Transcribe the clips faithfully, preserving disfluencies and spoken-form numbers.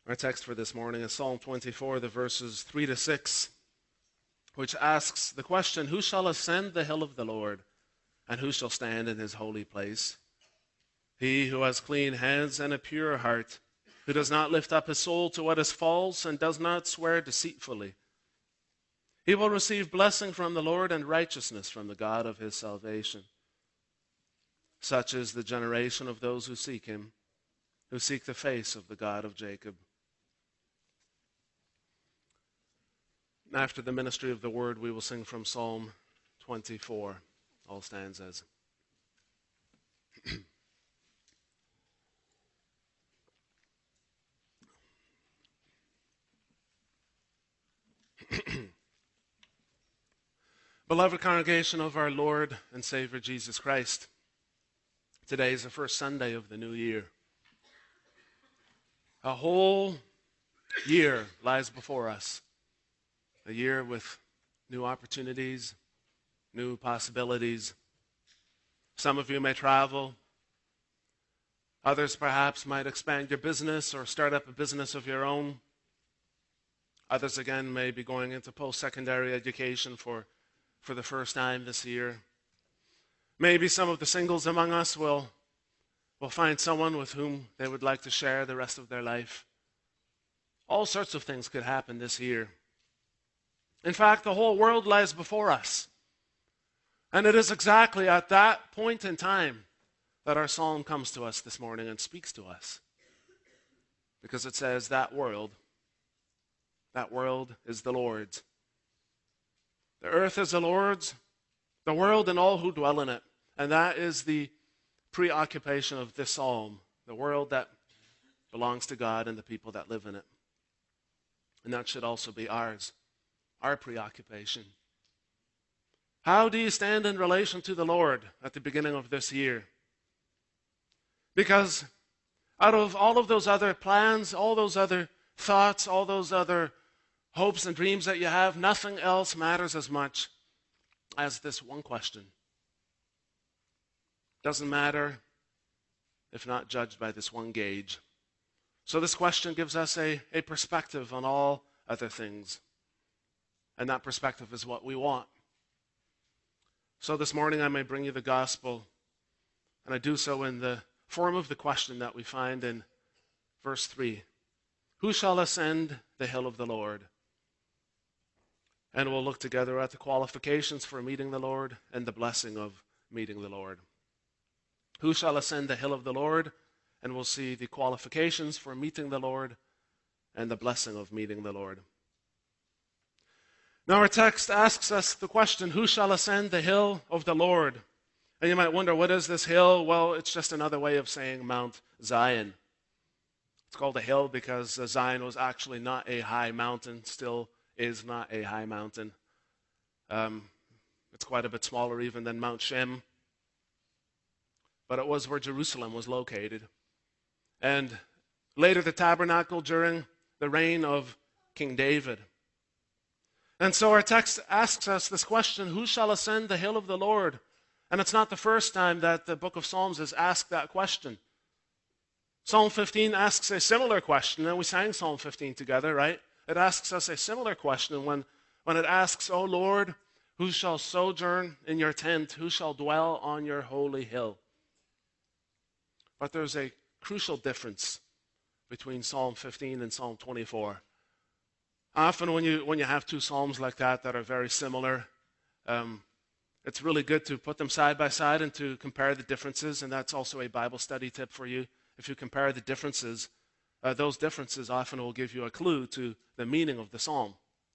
Our text for this morning is Psalm twenty-four, the verses three to six, which asks the question, "Who shall ascend the hill of the Lord, and who shall stand in his holy place? He who has clean hands and a pure heart, who does not lift up his soul to what is false and does not swear deceitfully. He will receive blessing from the Lord and righteousness from the God of his salvation. Such is the generation of those who seek him, who seek the face of the God of Jacob." After the ministry of the word, we will sing from Psalm twenty-four, all stanzas. Beloved congregation of our Lord and Savior Jesus Christ, today is the first Sunday of the new year. A whole year lies before us. A year with new opportunities, new possibilities. Some of you may travel. Others perhaps might expand your business or start up a business of your own. Others again may be going into post-secondary education for, for the first time this year. Maybe some of the singles among us will, will find someone with whom they would like to share the rest of their life. All sorts of things could happen this year. In fact, the whole world lies before us. And it is exactly at that point in time that our psalm comes to us this morning and speaks to us. Because it says that world, that world is the Lord's. The earth is the Lord's, the world and all who dwell in it. And that is the preoccupation of this psalm, the world that belongs to God and the people that live in it. And that should also be ours. Our preoccupation. How do you stand in relation to the Lord at the beginning of this year? Because out of all of those other plans, all those other thoughts, all those other hopes and dreams that you have, nothing else matters as much as this one question. Doesn't matter if not judged by this one gauge. So this question gives us a, a perspective on all other things. And that perspective is what we want. So this morning I may bring you the gospel, and I do so in the form of the question that we find in verse three. Who shall ascend the hill of the Lord? And we'll look together at the qualifications for meeting the Lord and the blessing of meeting the Lord. Who shall ascend the hill of the Lord? And we'll see the qualifications for meeting the Lord and the blessing of meeting the Lord. Now our text asks us the question, who shall ascend the hill of the Lord? And you might wonder, what is this hill? Well, it's just another way of saying Mount Zion. It's called a hill because Zion was actually not a high mountain, still is not a high mountain. Um, it's quite a bit smaller even than Mount Shem. But it was where Jerusalem was located. And later the tabernacle during the reign of King David. And so our text asks us this question, who shall ascend the hill of the Lord? And it's not the first time that the book of Psalms has asked that question. Psalm fifteen asks a similar question, and we sang Psalm fifteen together, right? It asks us a similar question when, when it asks, O Lord, who shall sojourn in your tent? Who shall dwell on your holy hill? But there's a crucial difference between Psalm fifteen and Psalm twenty-four. Often when you when you have two psalms like that that are very similar, um, it's really good to put them side by side and to compare the differences, and that's also a Bible study tip for you. If you compare the differences, uh, those differences often will give you a clue to the meaning of the psalm.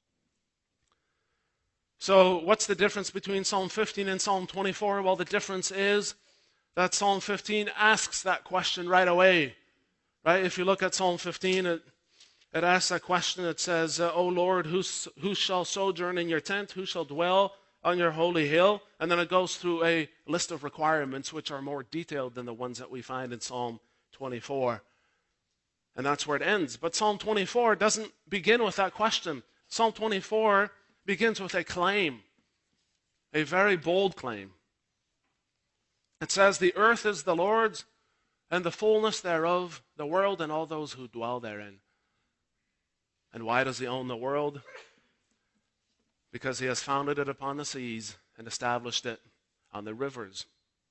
So what's the difference between Psalm fifteen and Psalm twenty-four? Well, the difference is that Psalm fifteen asks that question right away. Right? If you look at Psalm fifteen, it It asks that question. It says, uh, O Lord, who, who shall sojourn in your tent? Who shall dwell on your holy hill? And then it goes through a list of requirements which are more detailed than the ones that we find in Psalm twenty-four. And that's where it ends. But Psalm twenty-four doesn't begin with that question. Psalm twenty-four begins with a claim, a very bold claim. It says, the earth is the Lord's, and the fullness thereof, the world and all those who dwell therein. And why does he own the world? Because he has founded it upon the seas and established it on the rivers.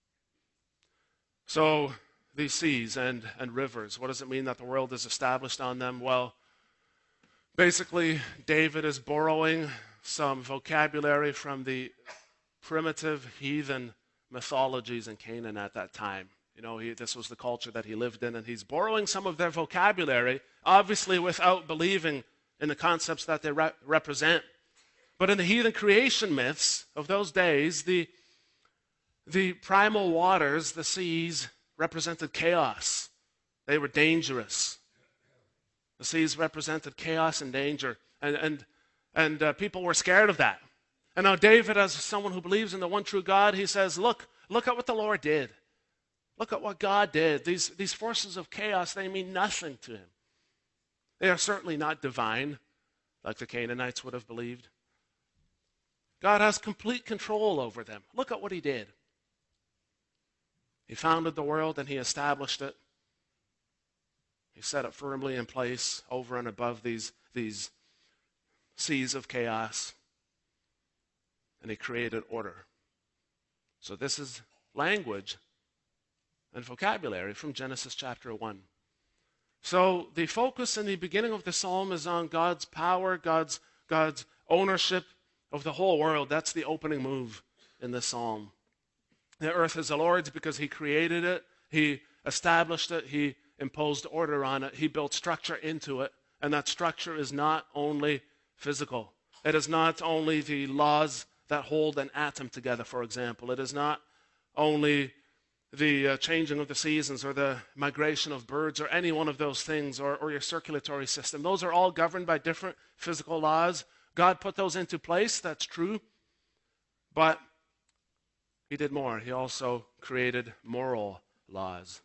So, these seas and, and rivers, what does it mean that the world is established on them? Well, basically, David is borrowing some vocabulary from the primitive heathen mythologies in Canaan at that time. You know, he, this was the culture that he lived in, and he's borrowing some of their vocabulary, obviously without believing in the concepts that they re- represent. But in the heathen creation myths of those days, the, the primal waters, the seas, represented chaos. They were dangerous. The seas represented chaos and danger, and, and, and uh, people were scared of that. And now David, as someone who believes in the one true God, he says, look, look at what the Lord did. Look at what God did. These, these forces of chaos, they mean nothing to him. They are certainly not divine, like the Canaanites would have believed. God has complete control over them. Look at what he did. He founded the world and he established it. He set it firmly in place over and above these, these seas of chaos. And he created order. So this is language and vocabulary from Genesis chapter one. So the focus in the beginning of the psalm is on God's power, God's, God's ownership of the whole world. That's the opening move in this psalm. The earth is the Lord's because he created it, he established it, he imposed order on it, he built structure into it, and that structure is not only physical. It is not only the laws that hold an atom together, for example. It is not only the uh, changing of the seasons or the migration of birds or any one of those things, or, or your circulatory system. Those are all governed by different physical laws. God put those into place, that's true. But he did more. He also created moral laws.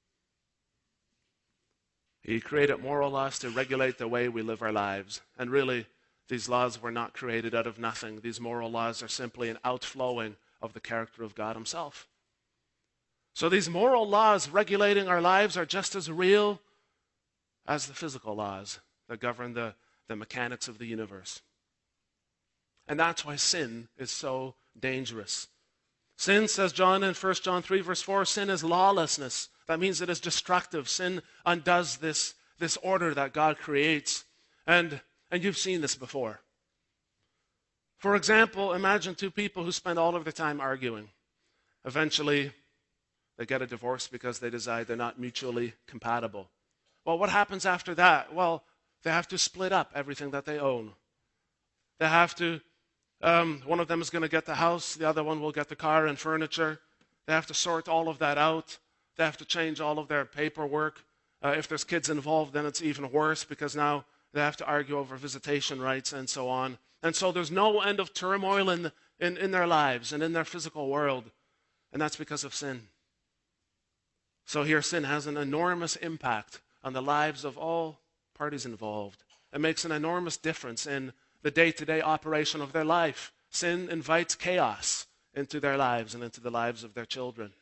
He created moral laws to regulate the way we live our lives. And really, these laws were not created out of nothing. These moral laws are simply an outflowing of the character of God himself. So these moral laws regulating our lives are just as real as the physical laws that govern the, the mechanics of the universe. And that's why sin is so dangerous. Sin, says John in First John three, verse four, sin is lawlessness. That means it is destructive. Sin undoes this, this order that God creates. And, and you've seen this before. For example, imagine two people who spend all of their time arguing. Eventually, they get a divorce because they decide they're not mutually compatible. Well, what happens after that? Well, they have to split up everything that they own. They have to, um, one of them is going to get the house, the other one will get the car and furniture. They have to sort all of that out. They have to change all of their paperwork. Uh, if there's kids involved, then it's even worse because now they have to argue over visitation rights and so on. And so there's no end of turmoil in, in, in their lives and in their physical world. And that's because of sin. So here sin has an enormous impact on the lives of all parties involved. It makes an enormous difference in the day-to-day operation of their life. Sin invites chaos into their lives and into the lives of their children.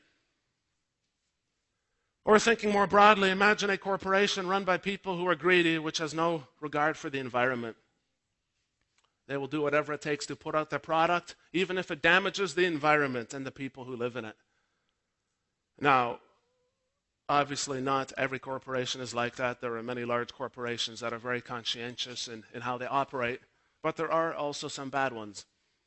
Or thinking more broadly, imagine a corporation run by people who are greedy, which has no regard for the environment. They will do whatever it takes to put out their product, even if it damages the environment and the people who live in it. Now, obviously not every corporation is like that. There are many large corporations that are very conscientious in, in how they operate, but there are also some bad ones.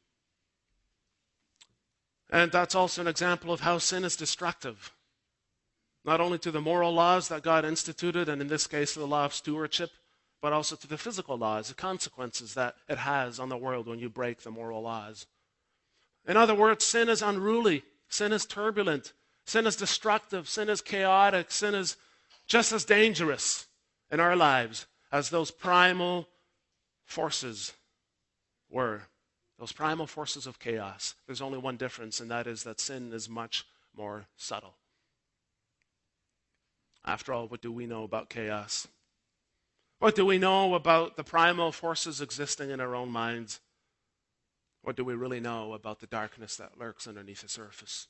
And that's also an example of how sin is destructive. Not only to the moral laws that God instituted, and in this case the law of stewardship, but also to the physical laws, the consequences that it has on the world when you break the moral laws. In other words, sin is unruly, sin is turbulent, sin is destructive, sin is chaotic, sin is just as dangerous in our lives as those primal forces were. Those primal forces of chaos. There's only one difference, and that is that sin is much more subtle. After all, what do we know about chaos? What do we know about the primal forces existing in our own minds? What do we really know about the darkness that lurks underneath the surface?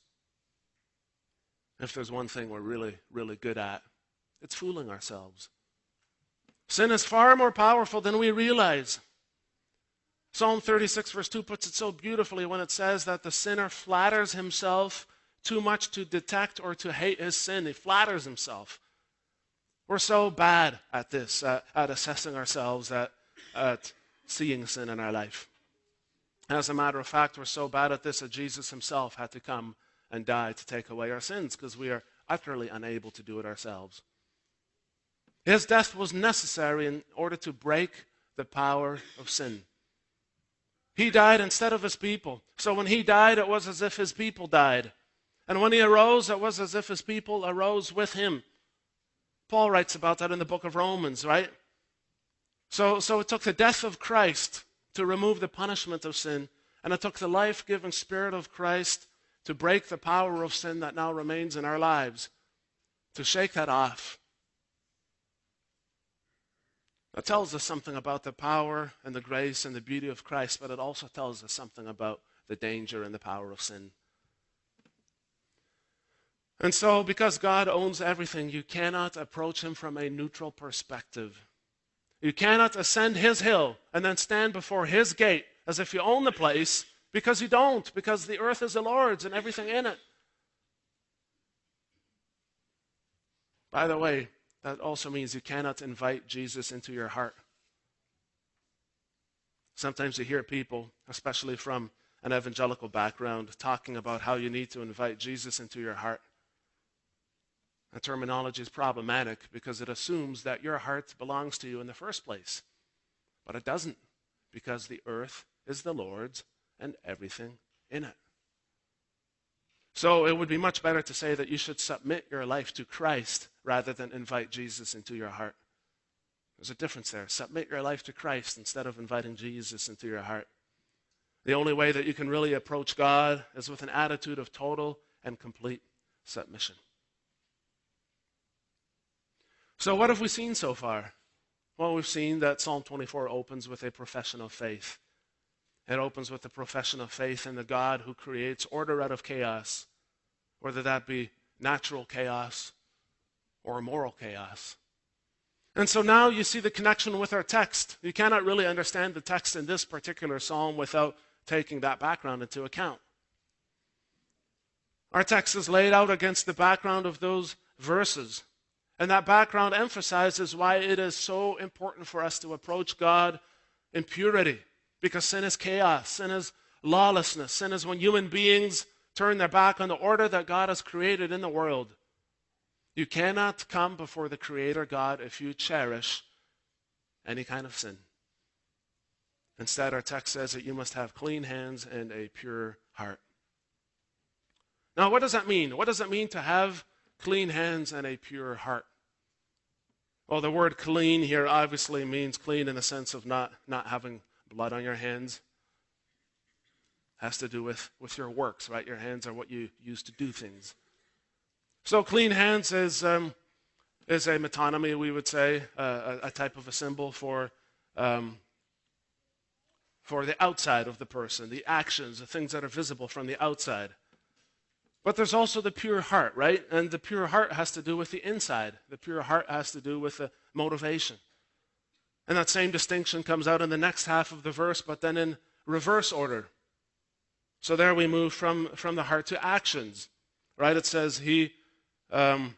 If there's one thing we're really, really good at, it's fooling ourselves. Sin is far more powerful than we realize. Psalm thirty-six verse two puts it so beautifully when it says that the sinner flatters himself too much to detect or to hate his sin. He flatters himself. We're so bad at this, at, at assessing ourselves, at, at seeing sin in our life. As a matter of fact, we're so bad at this that Jesus himself had to come and die to take away our sins because we are utterly unable to do it ourselves. His death was necessary in order to break the power of sin. He died instead of his people. So when he died, it was as if his people died. And when he arose, it was as if his people arose with him. Paul writes about that in the book of Romans, right? So, so it took the death of Christ to remove the punishment of sin, and it took the life-giving Spirit of Christ to break the power of sin that now remains in our lives, to shake that off. That tells us something about the power and the grace and the beauty of Christ, but it also tells us something about the danger and the power of sin. And so, because God owns everything, you cannot approach him from a neutral perspective. You cannot ascend his hill and then stand before his gate as if you own the place, because you don't, because the earth is the Lord's and everything in it. By the way, that also means you cannot invite Jesus into your heart. Sometimes you hear people, especially from an evangelical background, talking about how you need to invite Jesus into your heart. The terminology is problematic because it assumes that your heart belongs to you in the first place. But it doesn't, because the earth is the Lord's and everything in it. So it would be much better to say that you should submit your life to Christ rather than invite Jesus into your heart. There's a difference there. Submit your life to Christ instead of inviting Jesus into your heart. The only way that you can really approach God is with an attitude of total and complete submission. So what have we seen so far? Well, we've seen that Psalm twenty-four opens with a profession of faith. It opens with the profession of faith in the God who creates order out of chaos, whether that be natural chaos or moral chaos. And so now you see the connection with our text. You cannot really understand the text in this particular psalm without taking that background into account. Our text is laid out against the background of those verses. And that background emphasizes why it is so important for us to approach God in purity. Because sin is chaos, sin is lawlessness, sin is when human beings turn their back on the order that God has created in the world. You cannot come before the Creator God if you cherish any kind of sin. Instead, our text says that you must have clean hands and a pure heart. Now, what does that mean? What does it mean to have clean hands and a pure heart? Well, the word clean here obviously means clean in the sense of not, not having blood on your hands. Has to do with, with your works, right? Your hands are what you use to do things. So clean hands is, um, is a metonymy, we would say, uh, a, a type of a symbol for, um, for the outside of the person, the actions, the things that are visible from the outside. But there's also the pure heart, right? And the pure heart has to do with the inside. The pure heart has to do with the motivation. And that same distinction comes out in the next half of the verse, but then in reverse order. So there we move from, from the heart to actions, right? It says, he um,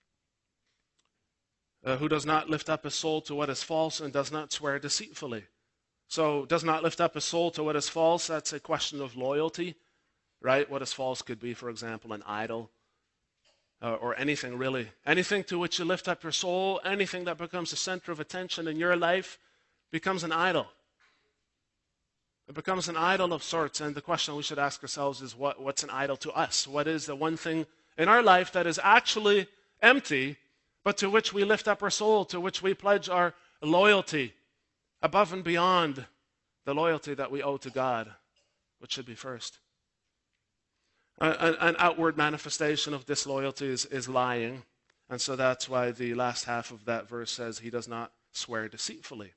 uh, who does not lift up his soul to what is false and does not swear deceitfully. So does not lift up his soul to what is false, that's a question of loyalty, right? What is false could be, for example, an idol uh, or anything really. Anything to which you lift up your soul, anything that becomes the center of attention in your life becomes an idol. It becomes an idol of sorts, and the question we should ask ourselves is what, what's an idol to us? What is the one thing in our life that is actually empty, but to which we lift up our soul, to which we pledge our loyalty above and beyond the loyalty that we owe to God, which should be first. An, an outward manifestation of disloyalty is, is lying, and so that's why the last half of that verse says he does not swear deceitfully.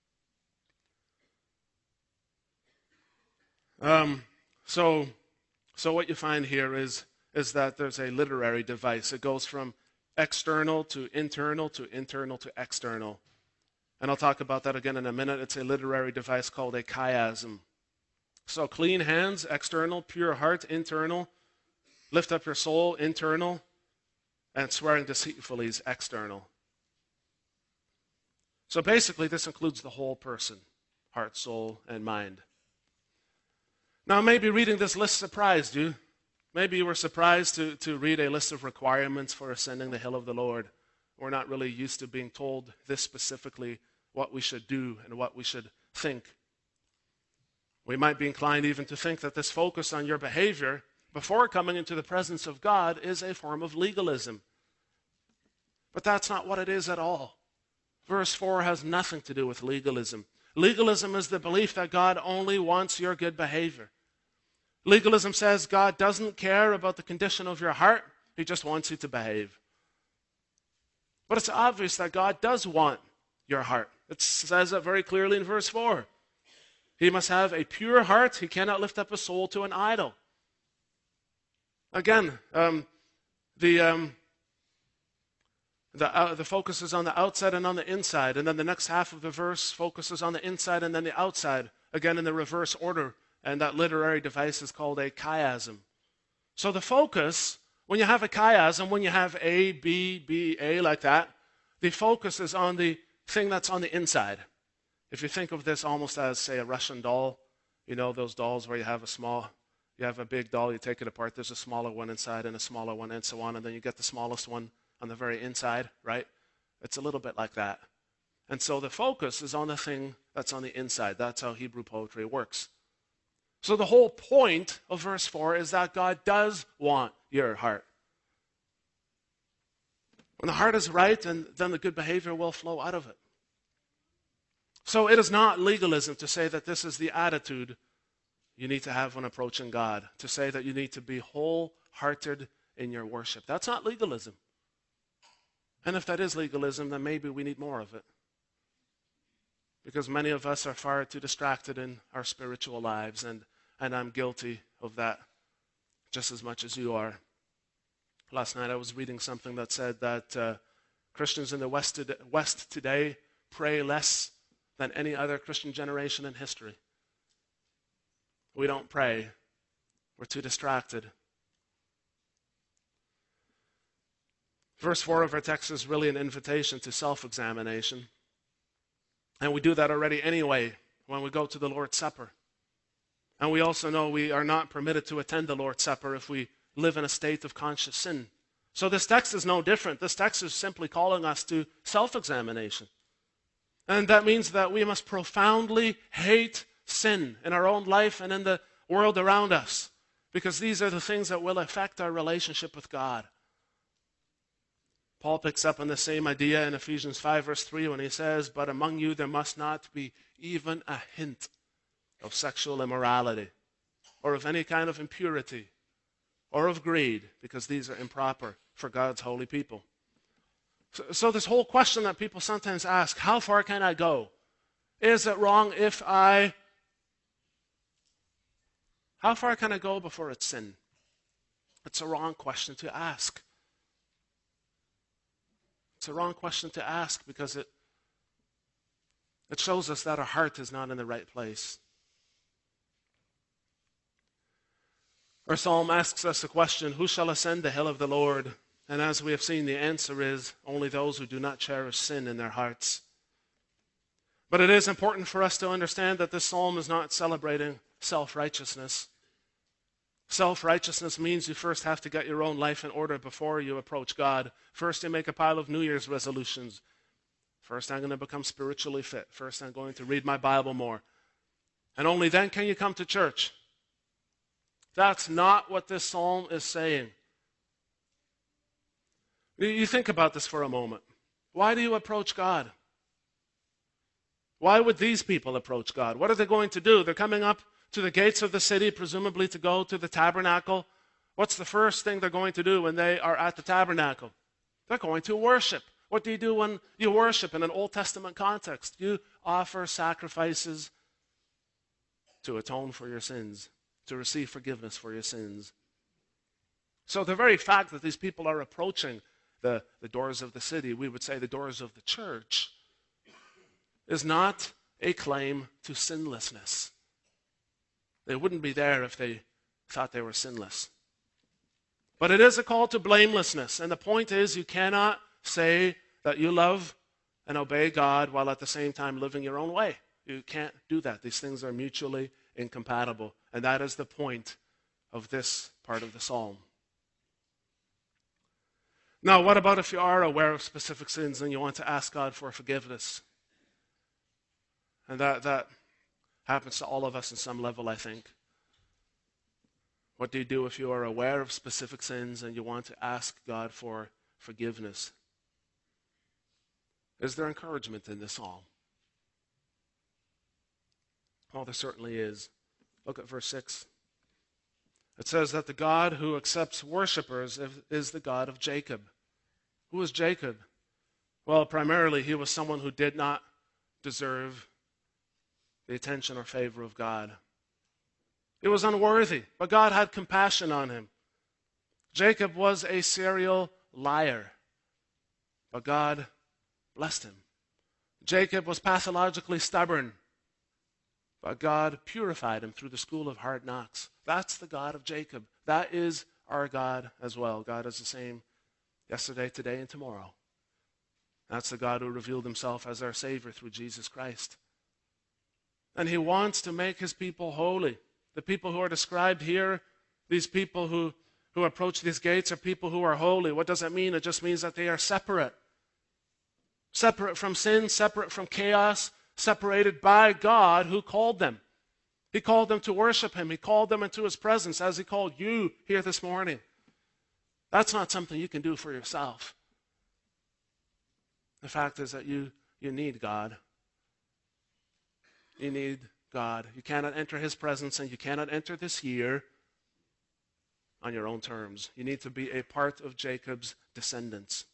Um, so, so what you find here is, is that there's a literary device. It goes from external to internal to internal to external. And I'll talk about that again in a minute. It's a literary device called a chiasm. So clean hands, external, pure heart, internal, lift up your soul, internal, and swearing deceitfully is external. So basically, this includes the whole person, heart, soul, and mind. Now, maybe reading this list surprised you. Maybe you were surprised to, to read a list of requirements for ascending the hill of the Lord. We're not really used to being told this specifically, what we should do and what we should think. We might be inclined even to think that this focus on your behavior before coming into the presence of God is a form of legalism. But that's not what it is at all. Verse four has nothing to do with legalism. Legalism is the belief that God only wants your good behavior. Legalism says God doesn't care about the condition of your heart. He just wants you to behave. But it's obvious that God does want your heart. It says that very clearly in verse four. He must have a pure heart. He cannot lift up a soul to an idol. Again, um, the, um, the, uh, the focus is on the outside and on the inside. And then the next half of the verse focuses on the inside and then the outside. Again, in the reverse order. And that literary device is called a chiasm. So the focus, when you have a chiasm, when you have A, B, B, A like that, the focus is on the thing that's on the inside. If you think of this almost as, say, a Russian doll, you know, those dolls where you have a small, you have a big doll, you take it apart, there's a smaller one inside and a smaller one and so on, and then you get the smallest one on the very inside, right? It's a little bit like that. And so the focus is on the thing that's on the inside. That's how Hebrew poetry works. So the whole point of verse four is that God does want your heart. When the heart is right, and then the good behavior will flow out of it. So it is not legalism to say that this is the attitude you need to have when approaching God, to say that you need to be wholehearted in your worship. That's not legalism. And if that is legalism, then maybe we need more of it. Because many of us are far too distracted in our spiritual lives, and, and I'm guilty of that just as much as you are. Last night I was reading something that said that uh, Christians in the West, to- West today pray less than any other Christian generation in history. We don't pray. We're too distracted. Verse four of our text is really an invitation to self-examination. And we do that already anyway when we go to the Lord's Supper. And we also know we are not permitted to attend the Lord's Supper if we live in a state of conscious sin. So this text is no different. This text is simply calling us to self-examination. And that means that we must profoundly hate sin in our own life and in the world around us, because these are the things that will affect our relationship with God. Paul picks up on the same idea in Ephesians five, verse three, when he says, "But among you there must not be even a hint of sexual immorality, or of any kind of impurity, or of greed, because these are improper for God's holy people." So, so this whole question that people sometimes ask, how far can I go? Is it wrong if I... How far can I go before it's sin? It's a wrong question to ask. It's a wrong question to ask because it, it shows us that our heart is not in the right place. Our psalm asks us the question, who shall ascend the hill of the Lord? And as we have seen, the answer is only those who do not cherish sin in their hearts. But it is important for us to understand that this psalm is not celebrating self-righteousness. Self-righteousness means you first have to get your own life in order before you approach God. First, you make a pile of New Year's resolutions. First, I'm going to become spiritually fit. First, I'm going to read my Bible more. And only then can you come to church. That's not what this psalm is saying. You think about this for a moment. Why do you approach God? Why would these people approach God? What are they going to do? They're coming up to the gates of the city, presumably to go to the tabernacle. What's the first thing they're going to do when they are at the tabernacle? They're going to worship. What do you do when you worship in an Old Testament context? You offer sacrifices to atone for your sins, to receive forgiveness for your sins. So the very fact that these people are approaching the, the doors of the city, we would say the doors of the church, is not a claim to sinlessness. They wouldn't be there if they thought they were sinless. But it is a call to blamelessness. And the point is, you cannot say that you love and obey God while at the same time living your own way. You can't do that. These things are mutually incompatible. And that is the point of this part of the psalm. Now, what about if you are aware of specific sins and you want to ask God for forgiveness? And that, that happens to all of us in some level, I think. What do you do if you are aware of specific sins and you want to ask God for forgiveness? Is there encouragement in this psalm? Well, there certainly is. Look at verse six. It says that the God who accepts worshipers is the God of Jacob. Who is Jacob? Well, primarily he was someone who did not deserve the attention or favor of God. He was unworthy, but God had compassion on him. Jacob was a serial liar, but God blessed him. Jacob was pathologically stubborn, but God purified him through the school of hard knocks. That's the God of Jacob. That is our God as well. God is the same yesterday, today, and tomorrow. That's the God who revealed himself as our Savior through Jesus Christ. And he wants to make his people holy. The people who are described here, these people who, who approach these gates are people who are holy. What does that mean? It just means that they are separate. Separate from sin, separate from chaos, separated by God who called them. He called them to worship him. He called them into his presence as he called you here this morning. That's not something you can do for yourself. The fact is that you, you need God. You need God. You cannot enter his presence and you cannot enter this year on your own terms. You need to be a part of Jacob's descendants.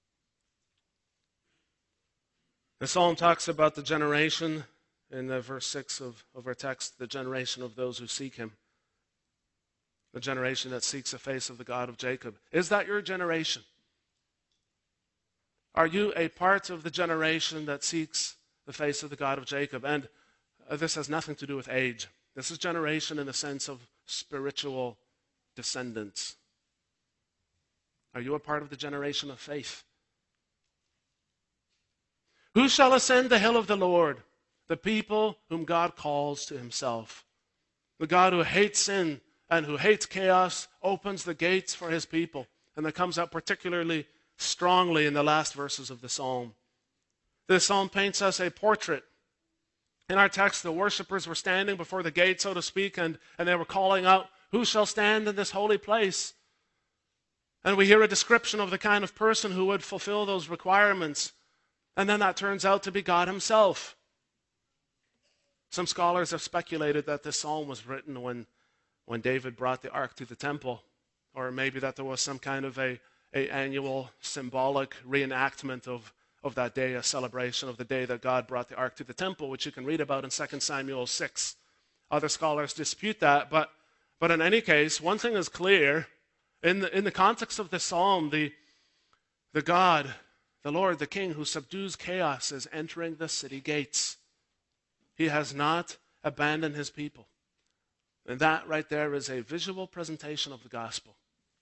The psalm talks about the generation in the verse six of, of our text, the generation of those who seek him. The generation that seeks the face of the God of Jacob. Is that your generation? Are you a part of the generation that seeks the face of the God of Jacob? And uh, this has nothing to do with age. This is generation in the sense of spiritual descendants. Are you a part of the generation of faith? Who shall ascend the hill of the Lord? The people whom God calls to himself. The God who hates sin and who hates chaos opens the gates for his people. And that comes out particularly strongly in the last verses of the psalm. This psalm paints us a portrait. In our text, the worshipers were standing before the gate, so to speak, and, and they were calling out, "Who shall stand in this holy place?" And we hear a description of the kind of person who would fulfill those requirements. And then that turns out to be God himself. Some scholars have speculated that this psalm was written when, when David brought the ark to the temple, or maybe that there was some kind of a, a annual symbolic reenactment of, of that day, a celebration of the day that God brought the ark to the temple, which you can read about in Second Samuel six. Other scholars dispute that, but, but in any case, one thing is clear. In the, in the context of this psalm, the, the God, the Lord, the King who subdues chaos is entering the city gates. He has not abandoned his people. And that right there is a visual presentation of the gospel.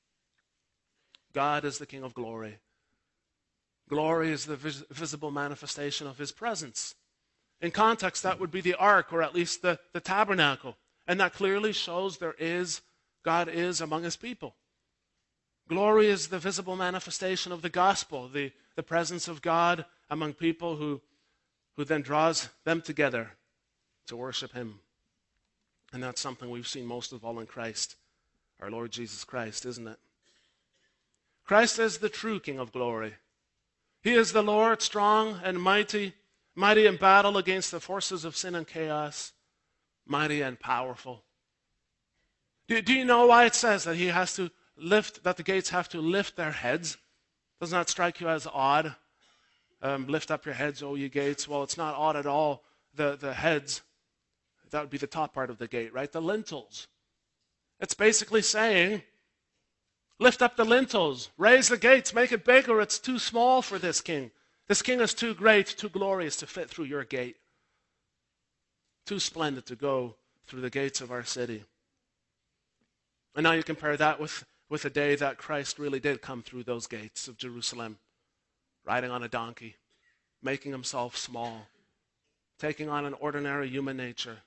God is the King of glory. Glory is the vis- visible manifestation of his presence. In context, that would be the ark, or at least the, the tabernacle. And that clearly shows there is, God is among his people. Glory is the visible manifestation of the gospel, the, the presence of God among people who, who then draws them together to worship him. And that's something we've seen most of all in Christ, our Lord Jesus Christ, isn't it? Christ is the true King of glory. He is the Lord, strong and mighty, mighty in battle against the forces of sin and chaos, mighty and powerful. Do, do you know why it says that he has to lift, that the gates have to lift their heads? Doesn't that strike you as odd? Um, lift up your heads, O ye gates. Well, it's not odd at all. The, the heads, that would be the top part of the gate, right? The lintels. It's basically saying, lift up the lintels, raise the gates, make it bigger. It's too small for this king. This king is too great, too glorious to fit through your gate. Too splendid to go through the gates of our city. And now you compare that with, with the day that Christ really did come through those gates of Jerusalem, riding on a donkey, making himself small, taking on an ordinary human nature,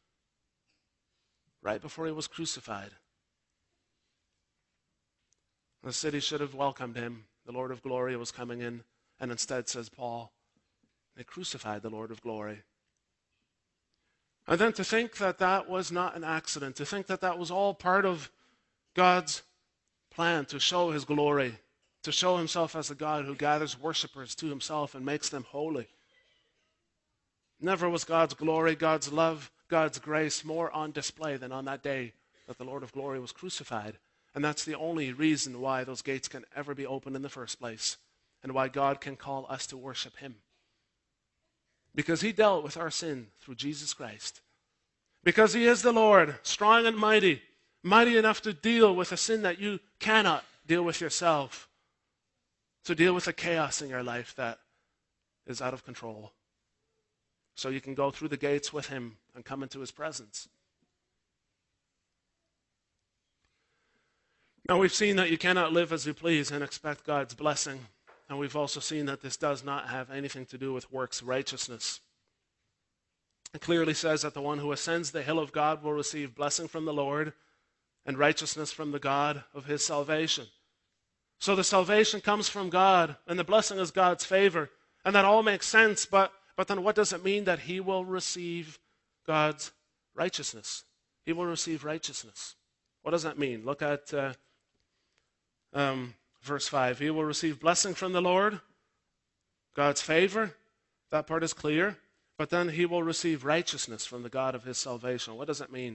right before he was crucified. The city should have welcomed him. The Lord of glory was coming in, and instead, says Paul, they crucified the Lord of glory. And then to think that that was not an accident, to think that that was all part of God's plan to show his glory, to show himself as a God who gathers worshipers to himself and makes them holy. Never was God's glory, God's love, God's grace more on display than on that day that the Lord of glory was crucified. And that's the only reason why those gates can ever be opened in the first place, and why God can call us to worship him. Because he dealt with our sin through Jesus Christ. Because he is the Lord, strong and mighty, mighty enough to deal with a sin that you cannot deal with yourself, to deal with the chaos in your life that is out of control. So you can go through the gates with him and come into his presence. Now, we've seen that you cannot live as you please and expect God's blessing. And we've also seen that this does not have anything to do with works righteousness. It clearly says that the one who ascends the hill of God will receive blessing from the Lord and righteousness from the God of his salvation. So the salvation comes from God, and the blessing is God's favor. And that all makes sense, but, but then what does it mean that he will receive God's righteousness? He will receive righteousness. What does that mean? Look at uh, um, verse five. He will receive blessing from the Lord, God's favor. That part is clear. But then he will receive righteousness from the God of his salvation. What does it mean?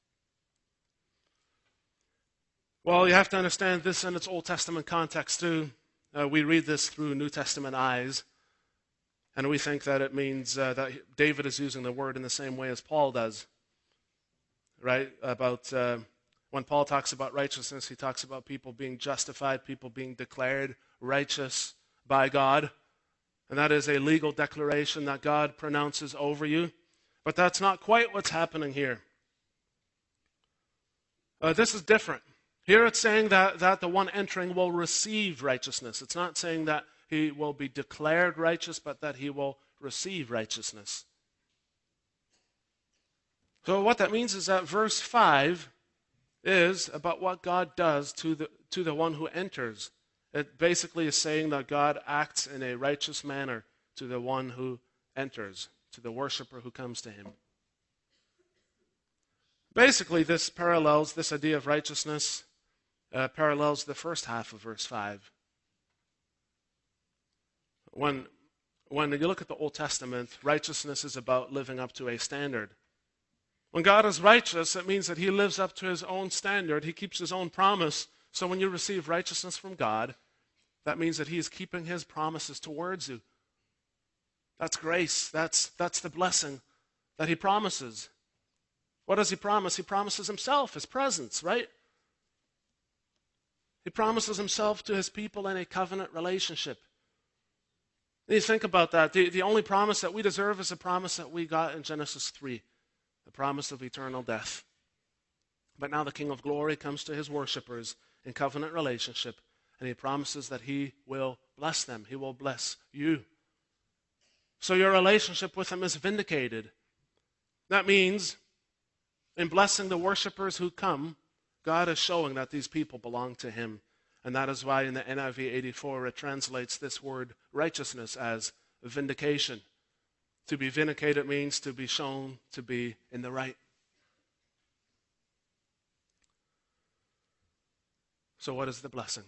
Well, you have to understand this in its Old Testament context too. Uh, we read this through New Testament eyes, and we think that it means uh, that David is using the word in the same way as Paul does, right? About uh, when Paul talks about righteousness, he talks about people being justified, people being declared righteous by God, and that is a legal declaration that God pronounces over you. But that's not quite what's happening here. Uh, this is different. Here it's saying that, that the one entering will receive righteousness. It's not saying that he will be declared righteous, but that he will receive righteousness. So what that means is that verse five is about what God does to the, to the one who enters. It basically is saying that God acts in a righteous manner to the one who enters, to the worshiper who comes to him. Basically, this parallels, this idea of righteousness uh, parallels the first half of verse five. When, when you look at the Old Testament, righteousness is about living up to a standard. When God is righteous, it means that he lives up to his own standard. He keeps his own promise. So when you receive righteousness from God, that means that he is keeping his promises towards you. That's grace. That's, that's the blessing that he promises. What does he promise? He promises himself, his presence, right? He promises himself to his people in a covenant relationship. And you think about that. The, the only promise that we deserve is a promise that we got in Genesis three, the promise of eternal death. But now the King of Glory comes to his worshipers in covenant relationship, and he promises that he will bless them. He will bless you. So your relationship with him is vindicated. That means in blessing the worshipers who come, God is showing that these people belong to him. And that is why in the N I V eighty-four it translates this word righteousness as vindication. To be vindicated means to be shown to be in the right. So what is the blessing?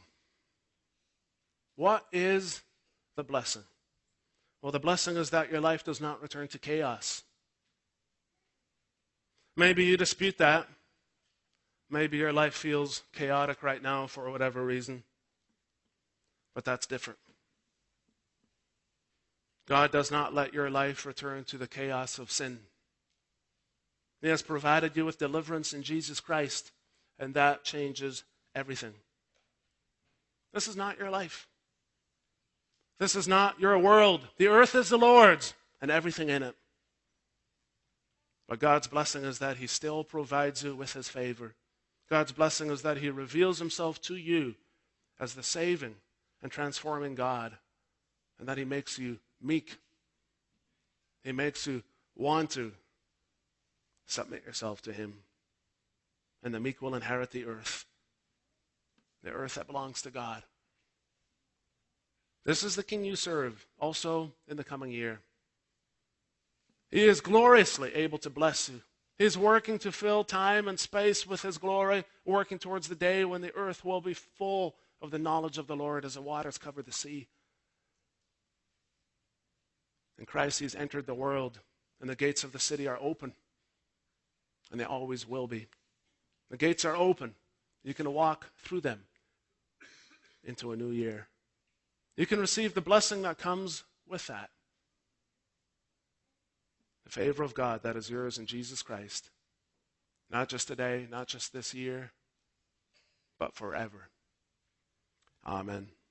What is the blessing? Well, the blessing is that your life does not return to chaos. Maybe you dispute that. Maybe your life feels chaotic right now for whatever reason. But that's different. God does not let your life return to the chaos of sin. He has provided you with deliverance in Jesus Christ, and that changes everything. This is not your life. This is not your world. The earth is the Lord's and everything in it. But God's blessing is that he still provides you with his favor. God's blessing is that he reveals himself to you as the saving and transforming God, and that he makes you meek. He makes you want to submit yourself to him. And the meek will inherit the earth, the earth that belongs to God. This is the King you serve also in the coming year. He is gloriously able to bless you. He is working to fill time and space with his glory, working towards the day when the earth will be full of the knowledge of the Lord as the waters cover the sea. In Christ, he's entered the world, and the gates of the city are open, and they always will be. The gates are open. You can walk through them into a new year. You can receive the blessing that comes with that. The favor of God that is yours in Jesus Christ. Not just today, not just this year, but forever. Amen.